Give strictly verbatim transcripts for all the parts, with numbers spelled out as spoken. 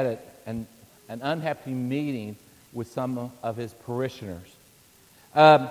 had a, an, an unhappy meeting with some of his parishioners. Um,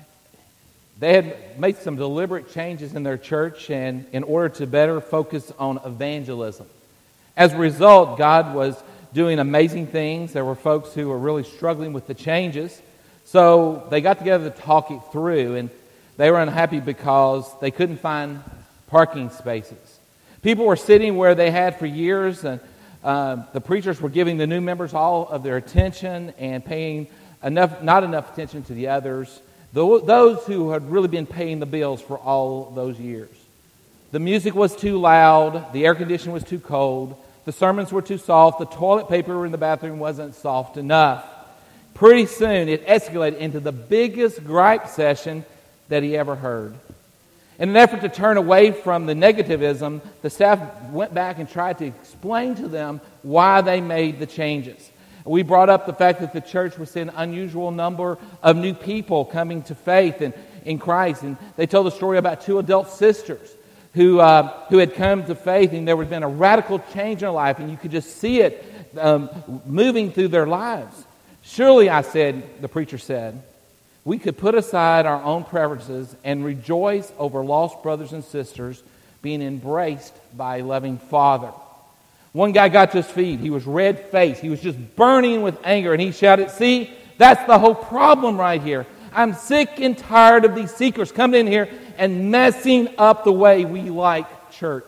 they had made some deliberate changes in their church and in order to better focus on evangelism. As a result, God was doing amazing things. There were folks who were really struggling with the changes. So they got together to talk it through, and they were unhappy because they couldn't find parking spaces. People were sitting where they had for years, and uh, the preachers were giving the new members all of their attention and paying enough, not enough attention to the others, those who had really been paying the bills for all those years. The music was too loud, the air conditioning was too cold, the sermons were too soft, the toilet paper in the bathroom wasn't soft enough. Pretty soon it escalated into the biggest gripe session that he ever heard. In an effort to turn away from the negativism, the staff went back and tried to explain to them why they made the changes. We brought up the fact that the church was seeing an unusual number of new people coming to faith in, in Christ. And they told the story about two adult sisters who uh, who had come to faith, and there had been a radical change in their life, and you could just see it um, moving through their lives. Surely, I said, the preacher said, we could put aside our own preferences and rejoice over lost brothers and sisters being embraced by a loving Father. One guy got to his feet. He was red-faced. He was just burning with anger, and he shouted, "See, that's the whole problem right here. I'm sick and tired of these seekers coming in here and messing up the way we like church."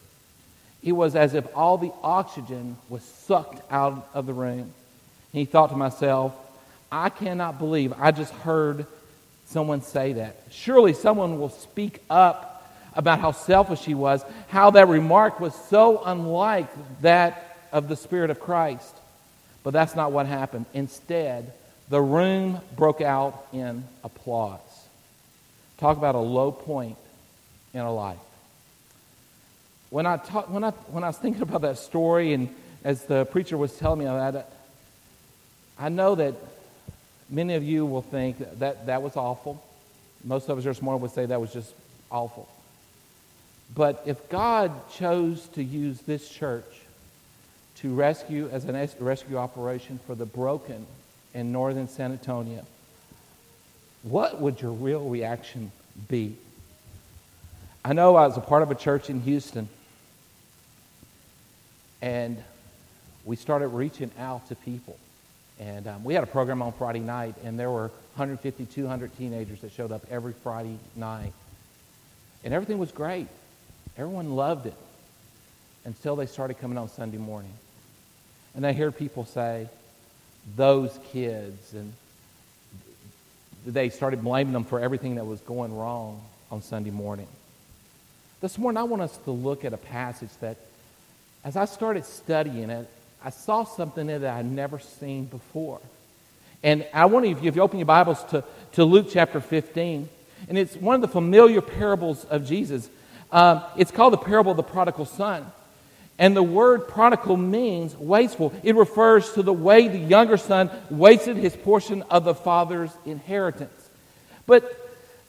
It was as if all the oxygen was sucked out of the room. And he thought to myself, I cannot believe I just heard someone say that. Surely someone will speak up about how selfish he was, how that remark was so unlike that of the Spirit of Christ. But that's not what happened. Instead, the room broke out in applause. Talk about a low point in a life. When I talk, when I when I was thinking about that story, and as the preacher was telling me about it, I know that many of you will think that that, that was awful. Most of us this morning would say that was just awful. But if God chose to use this church to rescue as a rescue operation for the broken in northern San Antonio, what would your real reaction be? I know I was a part of a church in Houston, and we started reaching out to people. And um, we had a program on Friday night, and there were one hundred fifty, two hundred teenagers that showed up every Friday night. And everything was great. Everyone loved it until they started coming on Sunday morning. And I hear people say, those kids, and they started blaming them for everything that was going wrong on Sunday morning. This morning I want us to look at a passage that, as I started studying it, I saw something in it that I'd never seen before. And I want you, if you open your Bibles to, to Luke chapter fifteen, and it's one of the familiar parables of Jesus. Um, it's called the parable of the prodigal son. And the word prodigal means wasteful. It refers to the way the younger son wasted his portion of the father's inheritance. But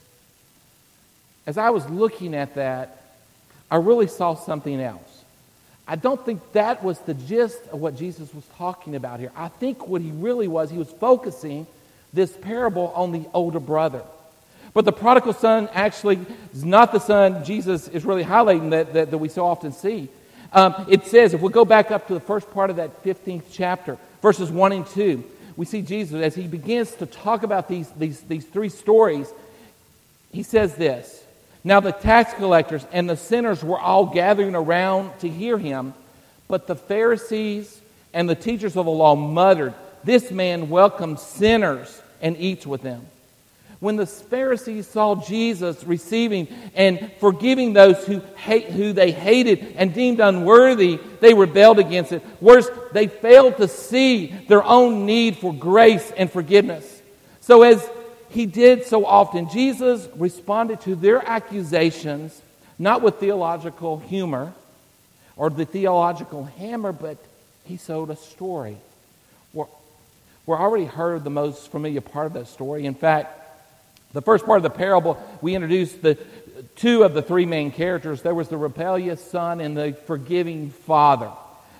as I was looking at that, I really saw something else. I don't think that was the gist of what Jesus was talking about here. I think what he really was, he was focusing this parable on the older brother. But the prodigal son actually is not the son Jesus is really highlighting that, that, that we so often see. Um, it says, if we go back up to the first part of that fifteenth chapter, verses one and two, we see Jesus as he begins to talk about these, these, these three stories. He says this, "Now the tax collectors and the sinners were all gathering around to hear him, but the Pharisees and the teachers of the law muttered, 'This man welcomes sinners and eats with them.' When the Pharisees saw Jesus receiving and forgiving those who hate, who they hated and deemed unworthy, they rebelled against it. Worse, they failed to see their own need for grace and forgiveness. So as he did so often, Jesus responded to their accusations, not with theological humor or the theological hammer, but he told a story. We're, we're already heard the most familiar part of that story. In fact, the first part of the parable, we introduced the two of the three main characters. There was the rebellious son and the forgiving father.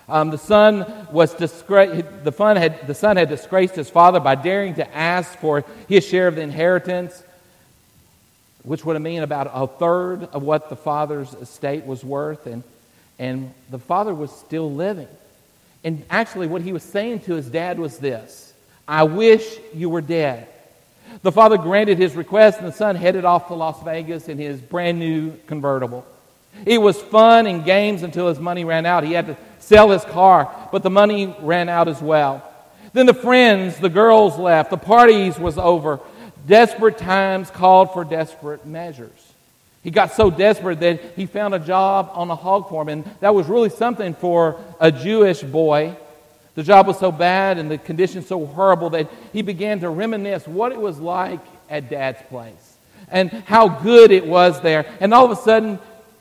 Um, the son was disgra- the, fun had, the son had disgraced his father by daring to ask for his share of the inheritance, which would have mean about a third of what the father's estate was worth. And, and the father was still living. And actually what he was saying to his dad was this: I wish you were dead. The father granted his request, and the son headed off to Las Vegas in his brand new convertible. It was fun and games until his money ran out. He had to sell his car, but the money ran out as well. Then the friends, the girls left. The parties was over. Desperate times called for desperate measures. He got so desperate that he found a job on a hog farm, and that was really something for a Jewish boy. The job was so bad and the conditions so horrible that he began to reminisce what it was like at Dad's place and how good it was there. And all of a sudden,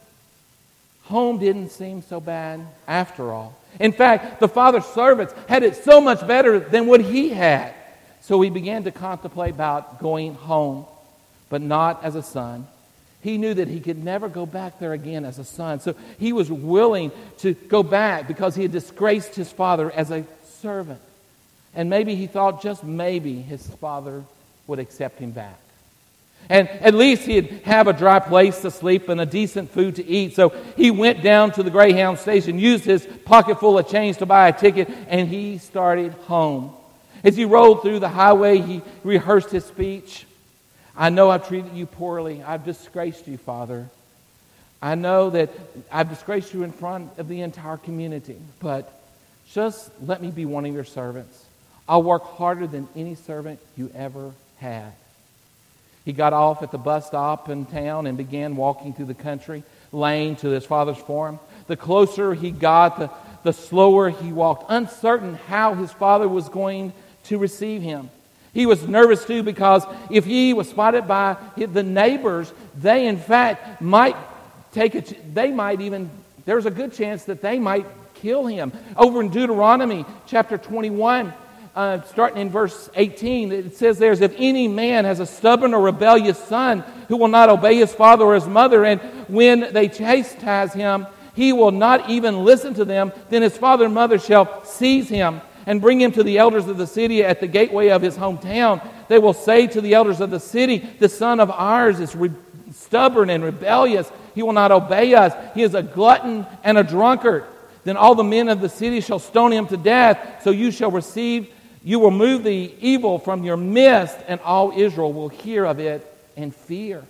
home didn't seem so bad after all. In fact, the father's servants had it so much better than what he had. So he began to contemplate about going home, but not as a son. He knew that he could never go back there again as a son. So he was willing to go back because he had disgraced his father as a servant. And maybe he thought just maybe his father would accept him back. And at least he'd have a dry place to sleep and a decent food to eat. So he went down to the Greyhound station, used his pocket full of change to buy a ticket, and he started home. As he rode through the highway, he rehearsed his speech. I know I've treated you poorly. I've disgraced you, Father. I know that I've disgraced you in front of the entire community, but just let me be one of your servants. I'll work harder than any servant you ever had. He got off at the bus stop in town and began walking through the country lane to his father's farm. The closer he got, the, the slower he walked, uncertain how his father was going to receive him. He was nervous too because if he was spotted by the neighbors, they in fact might take a, they might even, there's a good chance that they might kill him. Over in Deuteronomy chapter twenty-one, Uh, starting in verse eighteen, it says there's, if any man has a stubborn or rebellious son who will not obey his father or his mother, and when they chastise him, he will not even listen to them, then his father and mother shall seize him and bring him to the elders of the city at the gateway of his hometown. They will say to the elders of the city, the son of ours is re- stubborn and rebellious. He will not obey us. He is a glutton and a drunkard. Then all the men of the city shall stone him to death, so you shall receive You will move the evil from your midst, and all Israel will hear of it and fear.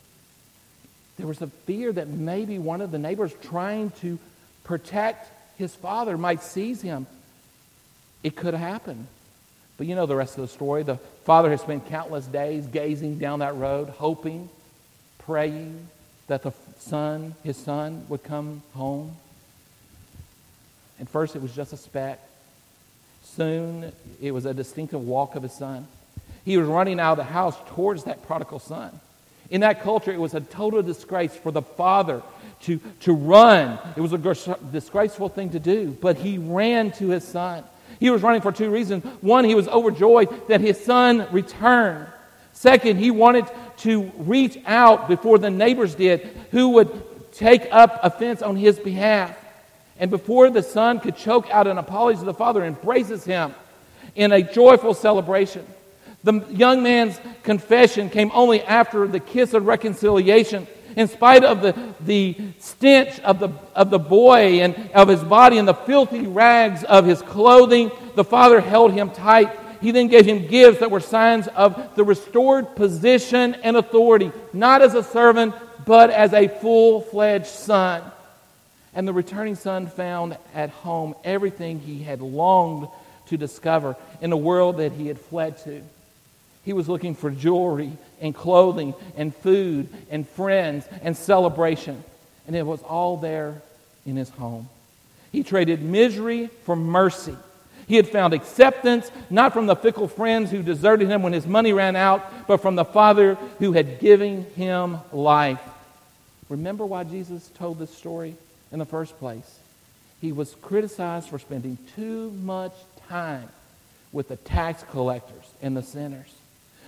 There was a fear that maybe one of the neighbors trying to protect his father might seize him. It could happen. But you know the rest of the story. The father has spent countless days gazing down that road, hoping, praying that the son, his son, would come home. And first it was just a speck. Soon, it was a distinctive walk of his son. He was running out of the house towards that prodigal son. In that culture, it was a total disgrace for the father to, to run. It was a disgraceful thing to do, but he ran to his son. He was running for two reasons. One, he was overjoyed that his son returned. Second, he wanted to reach out before the neighbors did, who would take up offense on his behalf. And before the son could choke out an apology, the father embraces him in a joyful celebration. The young man's confession came only after the kiss of reconciliation. In spite of the, the stench of the, of the boy and of his body and the filthy rags of his clothing, the father held him tight. He then gave him gifts that were signs of the restored position and authority, not as a servant, but as a full-fledged son. And the returning son found at home everything he had longed to discover in a world that he had fled to. He was looking for jewelry and clothing and food and friends and celebration. And it was all there in his home. He traded misery for mercy. He had found acceptance, not from the fickle friends who deserted him when his money ran out, but from the Father who had given him life. Remember why Jesus told this story in the first place? He was criticized for spending too much time with the tax collectors and the sinners.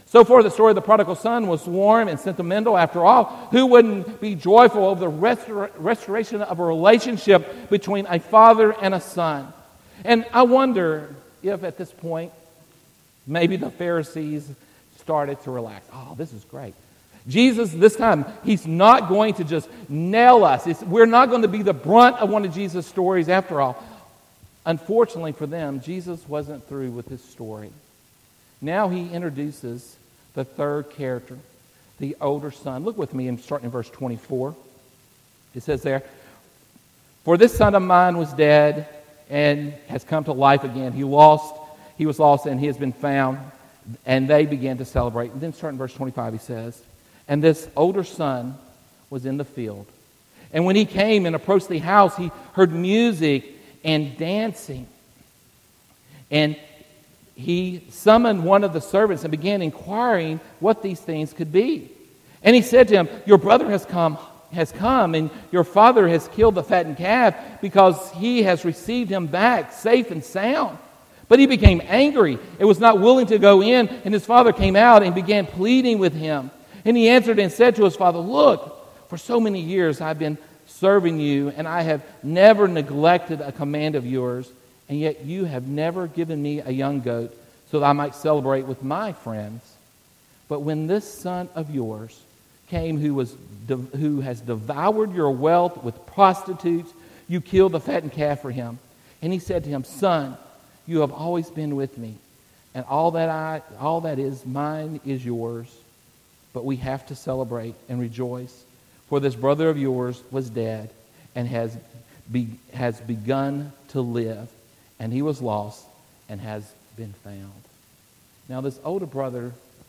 So far, the story of the prodigal son was warm and sentimental. After all, who wouldn't be joyful over the restor- restoration of a relationship between a father and a son? And I wonder if at this point, maybe the Pharisees started to relax. Oh, this is great. Jesus, this time, he's not going to just nail us. It's, we're not going to be the brunt of one of Jesus' stories after all. Unfortunately for them, Jesus wasn't through with his story. Now he introduces the third character, the older son. Look with me and starting in verse twenty-four. It says there, "For this son of mine was dead and has come to life again. He lost, he was lost and he has been found." And they began to celebrate. And then starting in verse twenty-five, he says, "And this older son was in the field. And when he came and approached the house, he heard music and dancing. And he summoned one of the servants and began inquiring what these things could be. And he said to him, 'Your brother has come, has come, and your father has killed the fattened calf because he has received him back safe and sound.' But he became angry and was not willing to go in. And his father came out and began pleading with him. And he answered and said to his father, 'Look, for so many years I've been serving you, and I have never neglected a command of yours, and yet you have never given me a young goat so that I might celebrate with my friends. But when this son of yours came who was who has devoured your wealth with prostitutes, you killed the fattened calf for him.' And he said to him, 'Son, you have always been with me, and all that I all that is mine is yours. But we have to celebrate and rejoice, for this brother of yours was dead and has be, has begun to live, and he was lost and has been found.'" Now this older brother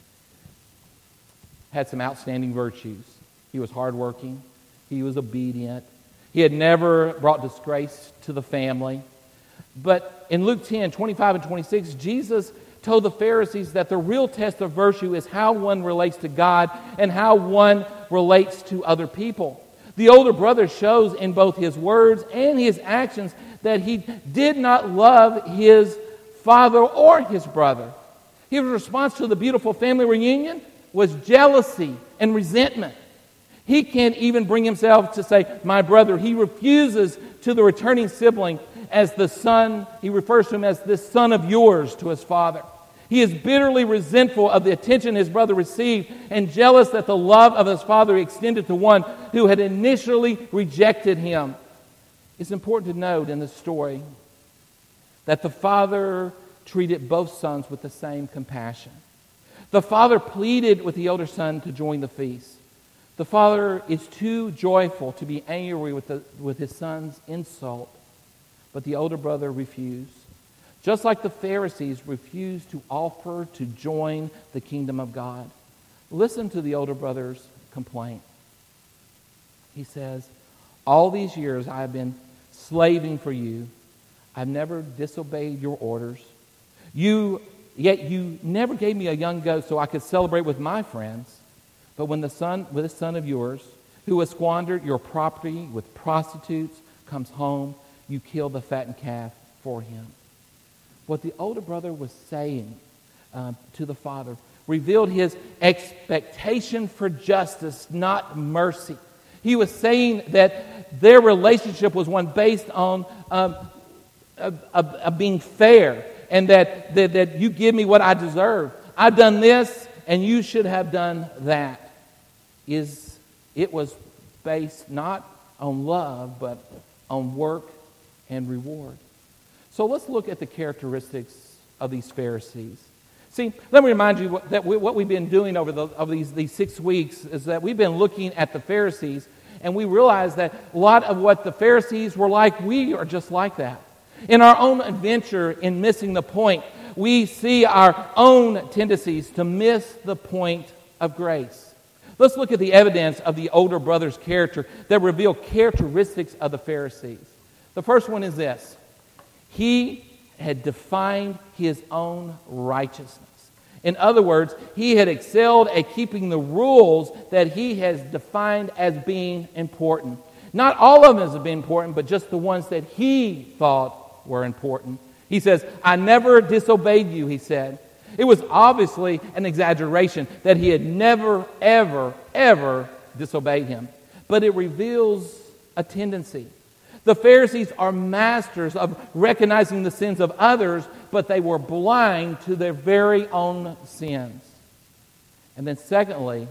had some outstanding virtues. He was hardworking. He was obedient. He had never brought disgrace to the family. But in Luke ten, twenty-five and twenty-six, Jesus told the Pharisees that the real test of virtue is how one relates to God and how one relates to other people. The older brother shows in both his words and his actions that he did not love his father or his brother. His response to the beautiful family reunion was jealousy and resentment. He can't even bring himself to say, "my brother." He refuses to the returning sibling as the son. He refers to him as this son of yours to his father. He is bitterly resentful of the attention his brother received and jealous that the love of his father extended to one who had initially rejected him. It's important to note in this story that the father treated both sons with the same compassion. The father pleaded with the older son to join the feast. The father is too joyful to be angry with, the, with his son's insult, but the older brother refused. Just like the Pharisees refused to offer to join the kingdom of God. Listen to the older brother's complaint. He says, "All these years I have been slaving for you. I've never disobeyed your orders. You, yet you never gave me a young goat so I could celebrate with my friends. But when the son, with the son of yours, who has squandered your property with prostitutes, comes home, you kill the fattened calf for him." What the older brother was saying uh, to the father revealed his expectation for justice, not mercy. He was saying that their relationship was one based on um, of, of, of being fair, and that, that, that you give me what I deserve. I've done this, and you should have done that. Is it was based not on love, but on work and reward. So let's look at the characteristics of these Pharisees. See, let me remind you what, that we, what we've been doing over, the, over these, these six weeks is that we've been looking at the Pharisees, and we realize that a lot of what the Pharisees were like, we are just like that. In our own adventure in missing the point, we see our own tendencies to miss the point of grace. Let's look at the evidence of the older brother's character that reveal characteristics of the Pharisees. The first one is this. He had defined his own righteousness. In other words, he had excelled at keeping the rules that he has defined as being important. Not all of them have been important, but just the ones that he thought were important. He says, "I never disobeyed you," he said. It was obviously an exaggeration that he had never, ever, ever disobeyed him. But it reveals a tendency. The Pharisees are masters of recognizing the sins of others, but they were blind to their very own sins. And then secondly,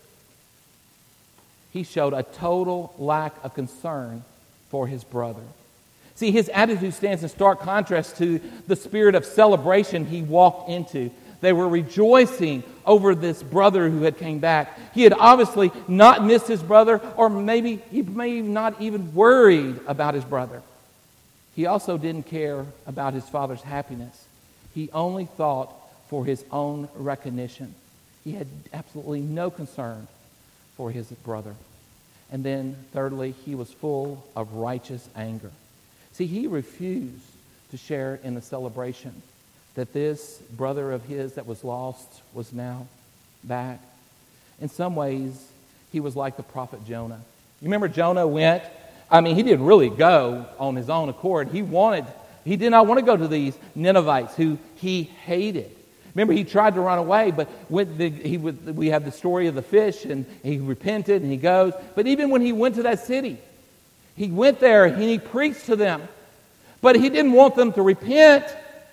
he showed a total lack of concern for his brother. See, his attitude stands in stark contrast to the spirit of celebration he walked into. They were rejoicing over this brother who had came back. He had obviously not missed his brother, or maybe he may not even worried about his brother. He also didn't care about his father's happiness. He only thought for his own recognition. He had absolutely no concern for his brother. And then, thirdly, he was full of righteous anger. See, he refused to share in the celebration that this brother of his that was lost was now back. In some ways, he was like the prophet Jonah. You remember Jonah went, I mean, he didn't really go on his own accord. He wanted, he did not want to go to these Ninevites who he hated. Remember, he tried to run away, but when the, he would, we have the story of the fish, and he repented, and he goes. But even when he went to that city, he went there, and he preached to them. But he didn't want them to repent.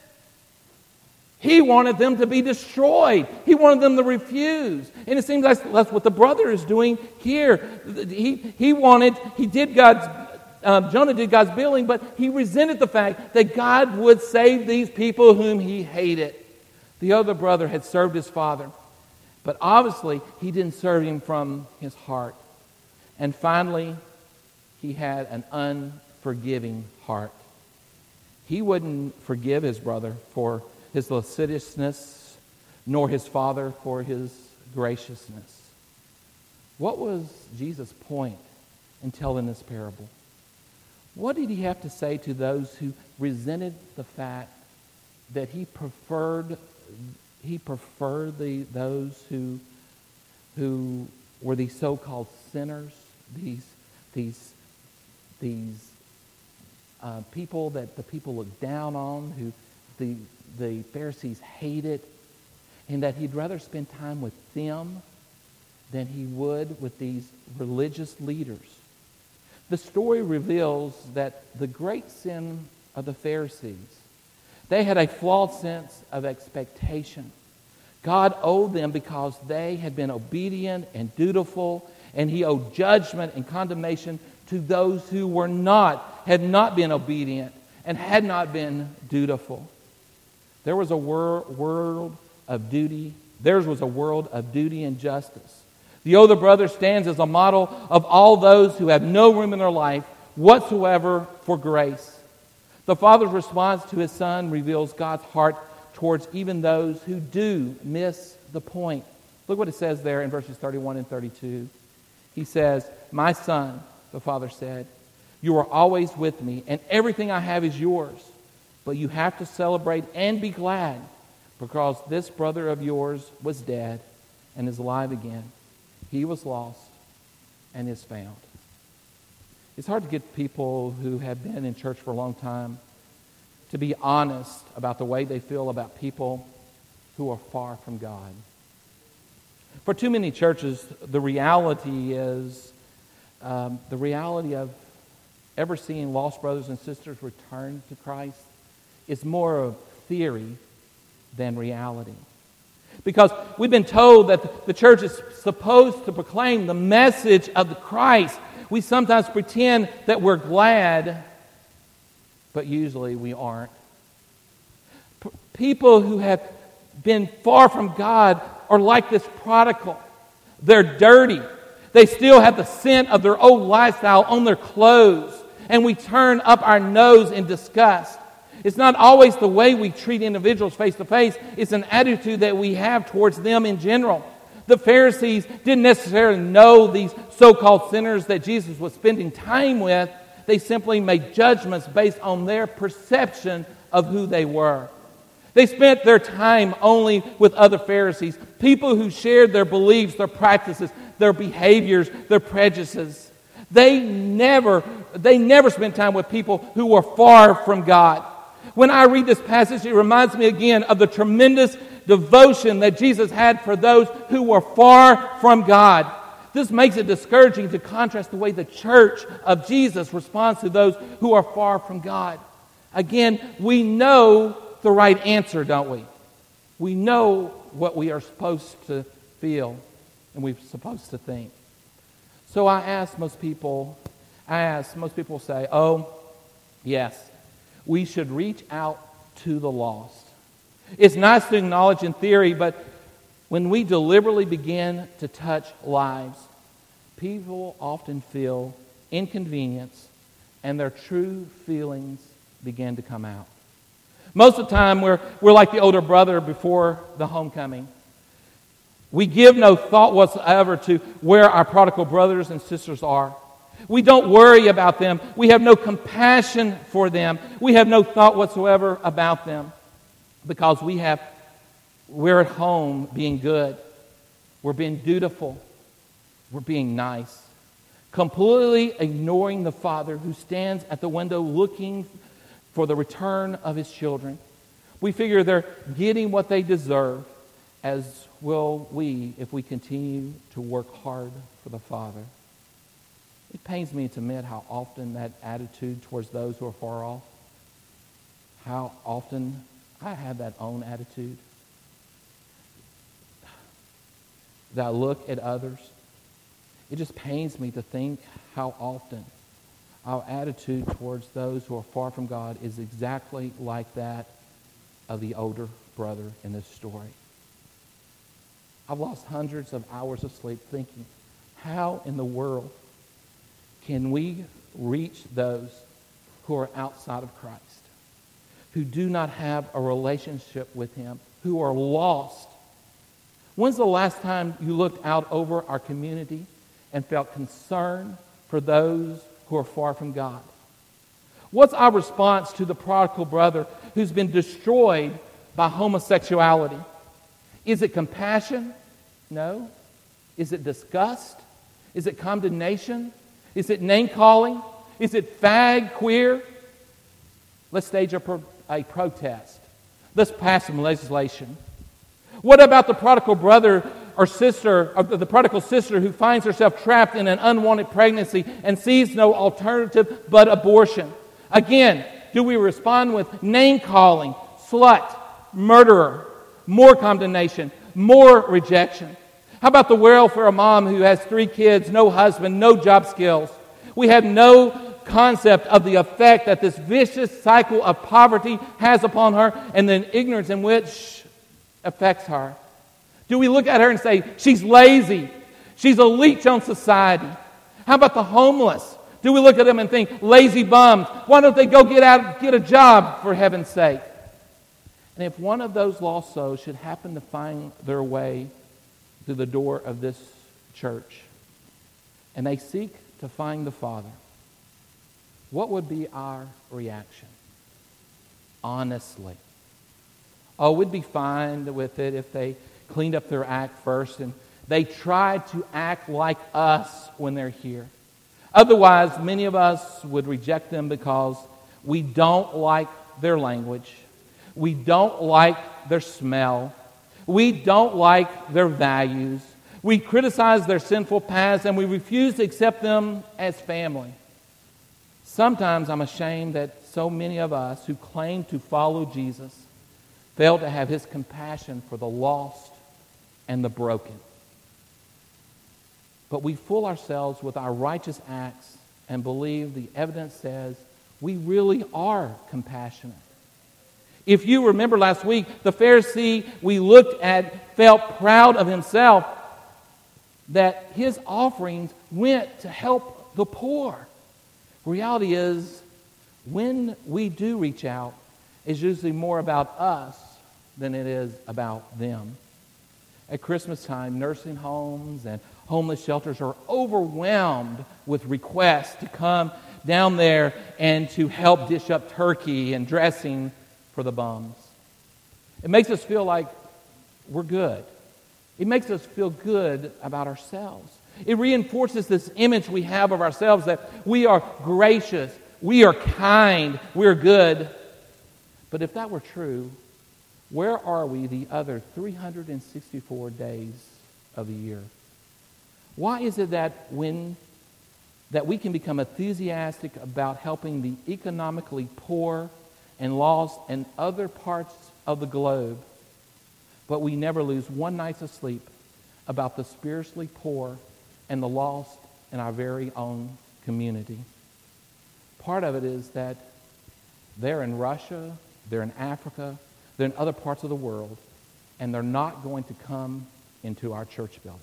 He wanted them to be destroyed. He wanted them to refuse. And it seems like that's what the brother is doing here. He, he wanted, he did God's, uh, Jonah did God's billing, but he resented the fact that God would save these people whom he hated. The other brother had served his father, but obviously he didn't serve him from his heart. And finally, he had an unforgiving heart. He wouldn't forgive his brother for his lasciviousness, nor his father for his graciousness. What was Jesus' point in telling this parable? What did he have to say to those who resented the fact that he preferred he preferred the those who who were these so-called sinners, these these these uh, people that the people looked down on, who the the Pharisees hated, and that he'd rather spend time with them than he would with these religious leaders. The story reveals that the great sin of the Pharisees, they had a flawed sense of expectation. God owed them because they had been obedient and dutiful, and he owed judgment and condemnation to those who were not, had not been obedient and had not been dutiful. There was a wor- world of duty. Theirs was a world of duty and justice. The older brother stands as a model of all those who have no room in their life whatsoever for grace. The father's response to his son reveals God's heart towards even those who do miss the point. Look what it says there in verses thirty-one and thirty-two. He says, "My son," the father said, "you are always with me, and everything I have is yours. But you have to celebrate and be glad, because this brother of yours was dead and is alive again. He was lost and is found." It's hard to get people who have been in church for a long time to be honest about the way they feel about people who are far from God. For too many churches, the reality is um, the reality of ever seeing lost brothers and sisters return to Christ is more of theory than reality. Because we've been told that the church is supposed to proclaim the message of the Christ. We sometimes pretend that we're glad, but usually we aren't. P- people who have been far from God are like this prodigal. They're dirty. They still have the scent of their old lifestyle on their clothes, and we turn up our nose in disgust. It's not always the way we treat individuals face to face. It's an attitude that we have towards them in general. The Pharisees didn't necessarily know these so-called sinners that Jesus was spending time with. They simply made judgments based on their perception of who they were. They spent their time only with other Pharisees, people who shared their beliefs, their practices, their behaviors, their prejudices. They never, they never spent time with people who were far from God. When I read this passage, it reminds me again of the tremendous devotion that Jesus had for those who were far from God. This makes it discouraging to contrast the way the church of Jesus responds to those who are far from God. Again, we know the right answer, don't we? We know what we are supposed to feel and we're supposed to think. So I ask most people, I ask, most people say, oh, yes, we should reach out to the lost. It's nice to acknowledge in theory, but when we deliberately begin to touch lives, people often feel inconvenience and their true feelings begin to come out. Most of the time, we're, we're like the older brother before the homecoming. We give no thought whatsoever to where our prodigal brothers and sisters are. We don't worry about them. We have no compassion for them. We have no thought whatsoever about them because we have, we're at home being good. We're being dutiful. We're being nice. Completely ignoring the Father who stands at the window looking for the return of His children. We figure they're getting what they deserve, as will we if we continue to work hard for the Father. It pains me to admit how often that attitude towards those who are far off, how often I have that own attitude. That I look at others. It just pains me to think how often our attitude towards those who are far from God is exactly like that of the older brother in this story. I've lost hundreds of hours of sleep thinking, how in the world can we reach those who are outside of Christ, who do not have a relationship with Him, who are lost? When's the last time you looked out over our community and felt concern for those who are far from God? What's our response to the prodigal brother who's been destroyed by homosexuality? Is it compassion? No. Is it disgust? Is it condemnation? Is it name-calling? Is it fag, queer? Let's stage a, pro- a protest. Let's pass some legislation. What about the prodigal brother or sister, or the prodigal sister who finds herself trapped in an unwanted pregnancy and sees no alternative but abortion? Again, do we respond with name-calling, slut, murderer, more condemnation, more rejection? How about the welfare mom who has three kids, no husband, no job skills? We have no concept of the effect that this vicious cycle of poverty has upon her and the ignorance in which affects her. Do we look at her and say, she's lazy, she's a leech on society? How about the homeless? Do we look at them and think, lazy bums, why don't they go get out, get a job, for heaven's sake? And if one of those lost souls should happen to find their way through the door of this church, and they seek to find the Father, what would be our reaction? Honestly. Oh, we'd be fine with it if they cleaned up their act first and they tried to act like us when they're here. Otherwise, many of us would reject them because we don't like their language. We don't like their smell. We don't like their values. We criticize their sinful past and we refuse to accept them as family. Sometimes I'm ashamed that so many of us who claim to follow Jesus fail to have His compassion for the lost and the broken. But we fool ourselves with our righteous acts and believe the evidence says we really are compassionate. If you remember last week, the Pharisee we looked at felt proud of himself that his offerings went to help the poor. Reality is, when we do reach out, it's usually more about us than it is about them. At Christmas time, nursing homes and homeless shelters are overwhelmed with requests to come down there and to help dish up turkey and dressing for the bums. It makes us feel like we're good. It makes us feel good about ourselves. It reinforces this image we have of ourselves that we are gracious, we are kind, we're good. But if that were true, where are we the other three hundred sixty-four days of the year? Why is it that when that we can become enthusiastic about helping the economically poor and lost in other parts of the globe, but we never lose one night of sleep about the spiritually poor and the lost in our very own community? Part of it is that they're in Russia, they're in Africa, they're in other parts of the world, and they're not going to come into our church building.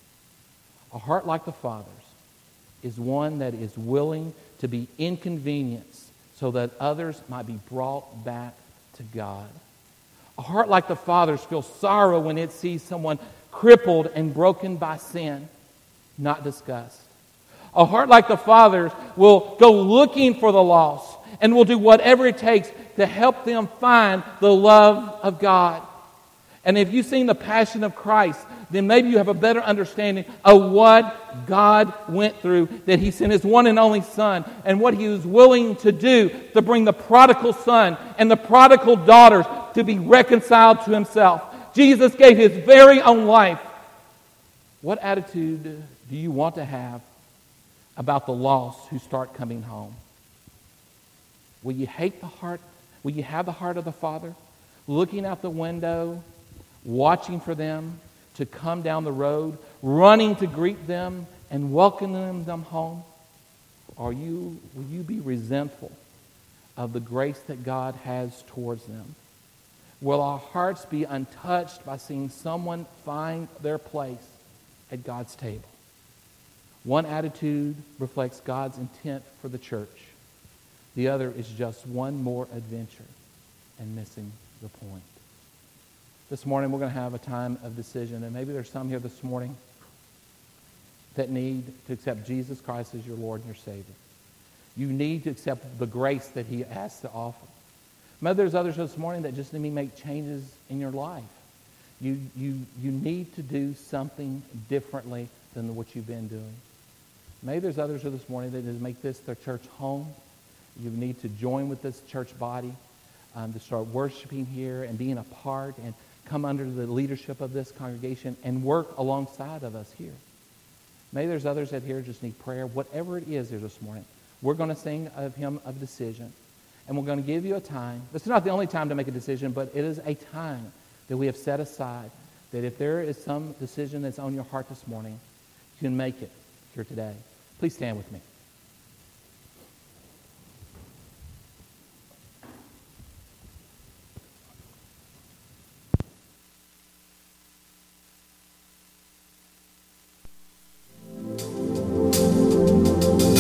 A heart like the Father's is one that is willing to be inconvenienced so that others might be brought back to God. A heart like the Father's feels sorrow when it sees someone crippled and broken by sin, not disgust. A heart like the Father's will go looking for the lost and will do whatever it takes to help them find the love of God. And if you've seen the Passion of Christ, then maybe you have a better understanding of what God went through, that He sent His one and only Son, and what He was willing to do to bring the prodigal son and the prodigal daughters to be reconciled to Himself. Jesus gave His very own life. What attitude do you want to have about the lost who start coming home? Will you hate the heart? Will you have the heart of the Father, looking out the window, watching for them to come down the road, running to greet them and welcoming them home? Or you, will you be resentful of the grace that God has towards them? Will our hearts be untouched by seeing someone find their place at God's table? One attitude reflects God's intent for the church. The other is just one more adventure and missing the point. This morning we're going to have a time of decision, and maybe there's some here this morning that need to accept Jesus Christ as your Lord and your Savior. You need to accept the grace that He has to offer. Maybe there's others this morning that just need to make changes in your life. You, you, you need to do something differently than what you've been doing. Maybe there's others here this morning that need to make this their church home. You need to join with this church body um, to start worshiping here and being a part and come under the leadership of this congregation and work alongside of us here. Maybe there's others that here just need prayer. Whatever it is there this morning, we're going to sing of Hymn of Decision. And we're going to give you a time. This is not the only time to make a decision, but it is a time that we have set aside that if there is some decision that's on your heart this morning, you can make it here today. Please stand with me.